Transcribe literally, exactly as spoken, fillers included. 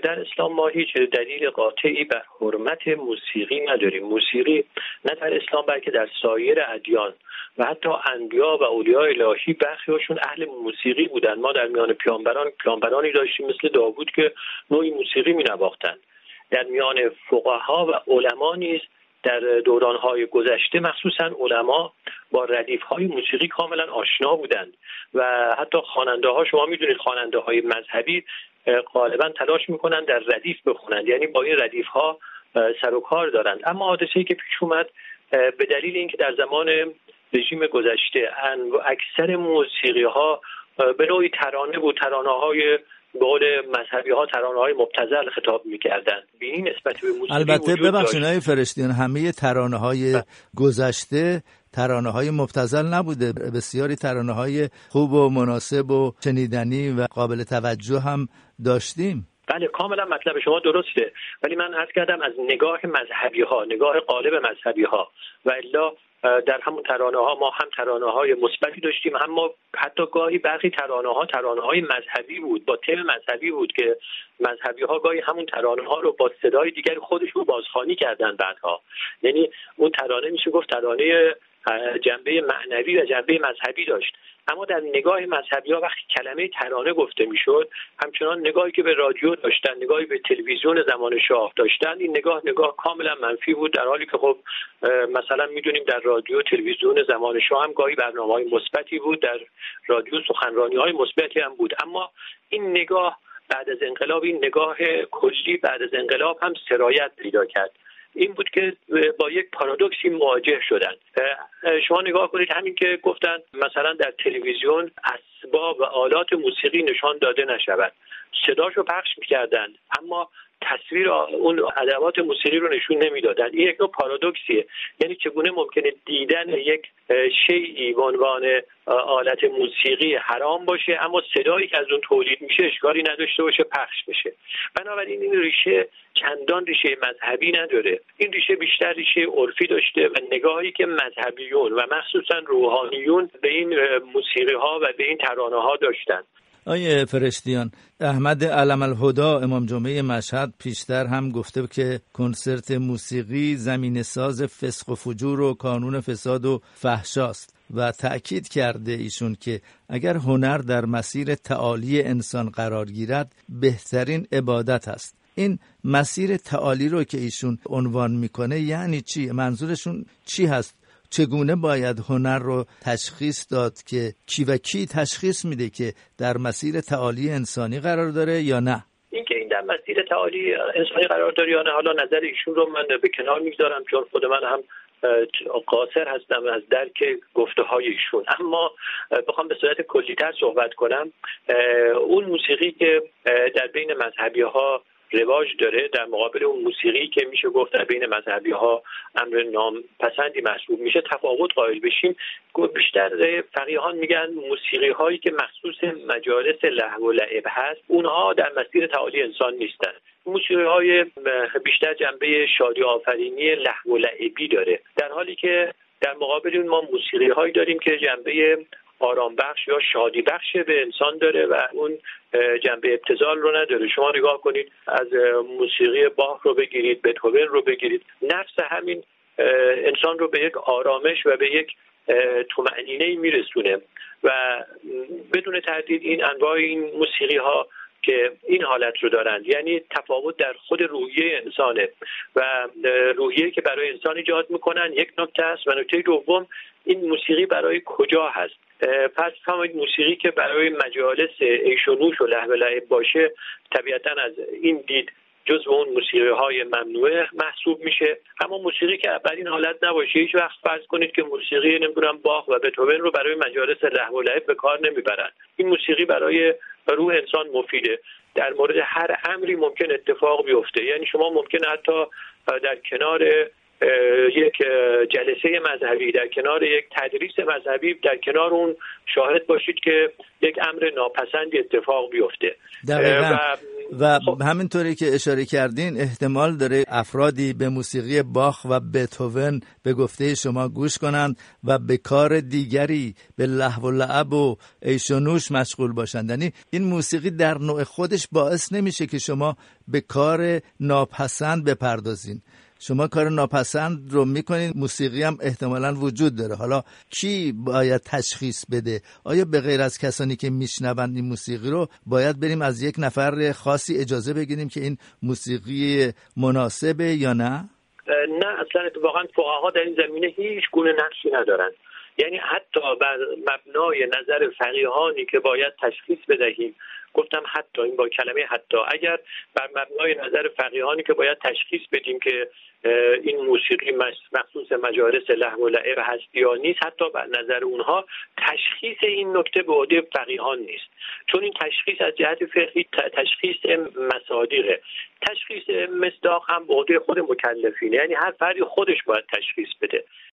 در اسلام ما هیچ دلیل قاطعی بر حرمت موسیقی نداریم. موسیقی نه در اسلام بلکه در سایر ادیان و حتی انبیا و اولیاء الهی برخی‌هاشون اهل موسیقی بودن. ما در میان پیامبران پیامبرانی داشتیم مثل داوود که نوعی موسیقی می‌نواختند. در میان فقها و علما نیز در دوران‌های گذشته مخصوصاً علما با ردیف‌های موسیقی کاملا آشنا بودند و حتی خواننده‌ها، شما می‌دونید خواننده‌های مذهبی غالباً تلاش می‌کنند در ردیف بخونند، یعنی با این ردیف‌ها سر و کار دارند. اما حادثه‌ای که پیش اومد به دلیل اینکه در زمان رژیم گذشته اکثر موسیقی‌ها به نوعی ترانه بود، ترانه‌های به قول مذهبی ها ترانه‌های مبتذل خطاب می‌کردند. به این نسبت به موسیقی البته ببخشید آقای فرشتیان، همه ترانه‌های گذشته ترانه‌های مبتذل نبوده، بسیاری ترانه‌های خوب و مناسب و شنیدنی و قابل توجه هم داشتیم. بله کاملا مطلب شما درسته، ولی من عرض کردم از نگاه مذهبی ها، نگاه غالب مذهبی ها، و الا در همون ترانه ها ما هم ترانه های مثبتی داشتیم، هم ما حتی گاهی برخی ترانه ها ترانه های مذهبی بود، با تم مذهبی بود که مذهبی ها گاهی همون ترانه ها رو با صدای دیگر خودشون بازخوانی کردن بعدها. یعنی اون ترانه میشه گفت ترانه جنبه معنوی و جنبه مذهبی داشت. اما در نگاه مذهبی ها وقتی کلمه ترانه گفته میشد، همچنان نگاهی که به رادیو داشتن، نگاهی به تلویزیون زمان شاه داشتن، این نگاه نگاه کاملا منفی بود، در حالی که خب مثلا میدونیم در رادیو تلویزیون زمان شاه هم گاهی برنامه‌های مثبتی بود، در رادیو سخنرانی‌های مثبتی هم بود. اما این نگاه بعد از انقلاب، این نگاه کلی بعد از انقلاب هم سرایت پیدا کرد. این بود که با یک پارادوکسی مواجه شدند. شما نگاه کنید، همین که گفتن مثلا در تلویزیون اسباب و آلات موسیقی نشان داده نشود، صداشو پخش می‌کردند اما تصویر اون ادوات موسیقی رو نشون نمیدادن. این یک نوع پارادوکسیه، یعنی چگونه ممکنه دیدن یک شیئی به عنوان آلت موسیقی حرام باشه اما صدایی که از اون تولید میشه اشکالی نداشته باشه پخش بشه. بنابراین این ریشه چندان ریشه مذهبی نداره، این ریشه بیشتر ریشه عرفی داشته و نگاهی که مذهبیون و مخصوصا روحانیون به این موسیقی ها و به این ترانه ها داشتن. آیه فرشتیان، احمد علم الهدا امام جمعه مشهد پیشتر هم گفته که کنسرت موسیقی زمین ساز فسق و فجور و کانون فساد و فحشاست و تأکید کرده ایشون که اگر هنر در مسیر تعالی انسان قرار گیرد بهترین عبادت است. این مسیر تعالی رو که ایشون عنوان میکنه یعنی چی؟ منظورشون چی هست؟ چگونه باید هنر رو تشخیص داد که کی و کی تشخیص میده که در مسیر تعالی انسانی قرار داره یا نه؟ اینکه این در مسیر تعالی انسانی قرار داره یا نه، حالا نظر ایشون رو من به کنار میگذارم، چون خود من هم قاصر هستم از درک گفته های ایشون. اما بخوام به صورت کلی‌تر صحبت کنم، اون موسیقی که در بین مذهبی ها رواج داره در مقابل اون موسیقی که میشه گفت در بین مذهبی ها امر نامپسندی محسوب میشه تفاوت قائل بشیم. بیشتر فقیهان میگن موسیقی هایی که مخصوص مجالس لهو و لعب هست اونها در مسیر تعالی انسان نیستن. موسیقی های بیشتر جنبه شادی آفرینی لهو و لعبی داره، در حالی که در مقابل اون ما موسیقی هایی داریم که جنبه آرام بخش یا شادی بخش به انسان داره و اون جنبه ابتذال رو نداره. شما نگاه کنید از موسیقی باخ رو بگیرید، بتهوون رو بگیرید، نفس همین انسان رو به یک آرامش و به یک طمأنینه میرسونه و بدون تردید این انواع این موسیقی ها که این حالت رو دارند، یعنی تفاوت در خود روحیه انسانه و روحیه که برای انسان ایجاد میکنن یک نکته است و نکته دوم این موسیقی برای کجا هست. پس فهمید موسیقی که برای مجالس عیش و نوش و لهو و لعب باشه طبیعتاً از این دید جزو اون موسیقی های ممنوعه محسوب میشه، اما موسیقی که بر این حالت نباشه، هیچ وقت فرض کنید که موسیقی نمیدونم باخ و بتهوون رو برای مجالس لهو و لعب به کار نمیبرن. این موسیقی برای روح انسان مفیده، در مورد هر امری ممکن اتفاق بیفته. یعنی شما ممکن حتی در کنار یک جلسه مذهبی، در کنار یک تدریس مذهبی، در کنار اون شاهد باشید که یک امر ناپسندی اتفاق بیفته. دقیقاً. و همینطوری که اشاره کردین احتمال داره افرادی به موسیقی باخ و بتهوون به گفته شما گوش کنند و به کار دیگری به لهو و لعب و عیش و نوش مشغول باشند. یعنی این موسیقی در نوع خودش باعث نمیشه که شما به کار ناپسند بپردازین. شما کار ناپسند رو میکنین، موسیقی هم احتمالاً وجود داره. حالا کی باید تشخیص بده؟ آیا به غیر از کسانی که میشنوند این موسیقی رو باید بریم از یک نفر خاصی اجازه بگیریم که این موسیقی مناسبه یا نه؟ نه، اصلا اتفاقا فقها در این زمینه هیچ گونه نقشی ندارن. یعنی حتی بر مبنای نظر فقیهانی که باید تشخیص بدهیم، گفتم حتی این با کلمه حتی، اگر بر مبنای نظر فقیهانی که باید تشخیص بدیم که این موسیقی مخصوص مجالس لهو و لعب هست یا نیست، حتی بر نظر اونها تشخیص این نکته به عهده فقیهان نیست، چون این تشخیص از جهت فقهی تشخیص مصادیقه. تشخیص مصداق هم به عهده خود مکلفینه، یعنی هر فردی خودش باید تشخیص بده.